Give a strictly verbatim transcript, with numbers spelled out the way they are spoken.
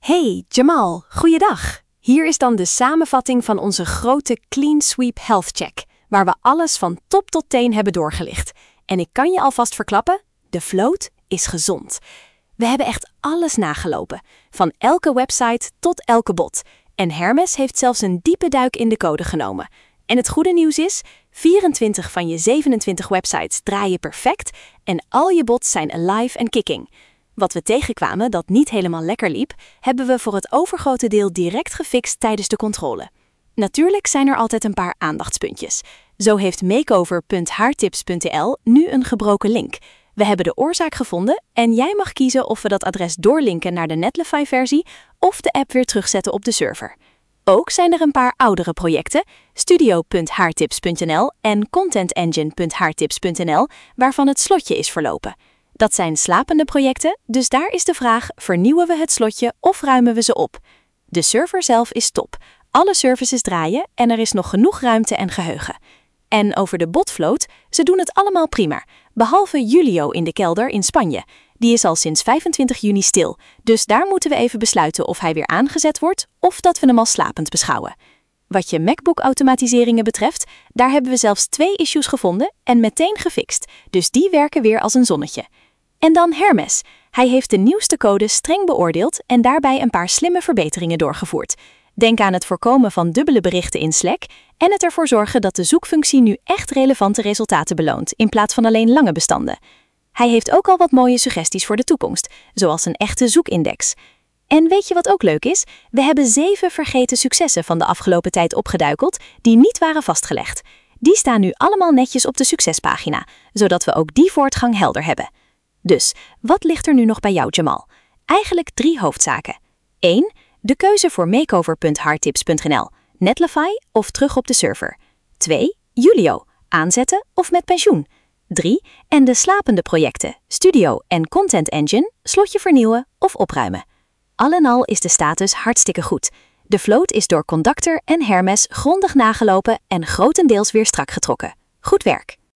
Hey, Jamal, goeiedag. Hier is dan de samenvatting van onze grote Clean Sweep Health Check, waar we alles van top tot teen hebben doorgelicht. En ik kan je alvast verklappen, de vloot is gezond. We hebben echt alles nagelopen, van elke website tot elke bot. En Hermes heeft zelfs een diepe duik in de code genomen. En het goede nieuws is, vierentwintig van je zevenentwintig websites draaien perfect en al je bots zijn alive en kicking. Wat we tegenkwamen dat niet helemaal lekker liep, hebben we voor het overgrote deel direct gefixt tijdens de controle. Natuurlijk zijn er altijd een paar aandachtspuntjes. Zo heeft makeover punt haartips punt n l nu een gebroken link. We hebben de oorzaak gevonden en jij mag kiezen of we dat adres doorlinken naar de Netlify-versie of de app weer terugzetten op de server. Ook zijn er een paar oudere projecten, studio punt haartips punt n l en contentengine punt haartips punt n l, waarvan het slotje is verlopen. Dat zijn slapende projecten, dus daar is de vraag, vernieuwen we het slotje of ruimen we ze op? De server zelf is top, alle services draaien en er is nog genoeg ruimte en geheugen. En over de botvloot, ze doen het allemaal prima, behalve Julio in de kelder in Spanje. Die is al sinds vijfentwintig juni stil, dus daar moeten we even besluiten of hij weer aangezet wordt of dat we hem als slapend beschouwen. Wat je MacBook-automatiseringen betreft, daar hebben we zelfs twee issues gevonden en meteen gefixt, dus die werken weer als een zonnetje. En dan Hermes. Hij heeft de nieuwste code streng beoordeeld en daarbij een paar slimme verbeteringen doorgevoerd. Denk aan het voorkomen van dubbele berichten in Slack en het ervoor zorgen dat de zoekfunctie nu echt relevante resultaten beloont in plaats van alleen lange bestanden. Hij heeft ook al wat mooie suggesties voor de toekomst, zoals een echte zoekindex. En weet je wat ook leuk is? We hebben zeven vergeten successen van de afgelopen tijd opgeduikeld die niet waren vastgelegd. Die staan nu allemaal netjes op de succespagina, zodat we ook die voortgang helder hebben. Dus, wat ligt er nu nog bij jou, Jamal? Eigenlijk drie hoofdzaken. één. De keuze voor makeover punt haartips punt n l, Netlify of terug op de server. twee. Julio, aanzetten of met pensioen. drie. En de slapende projecten, Studio en Content Engine, slotje vernieuwen of opruimen. Al in al is de status hartstikke goed. De vloot is door Conductor en Hermes grondig nagelopen en grotendeels weer strak getrokken. Goed werk!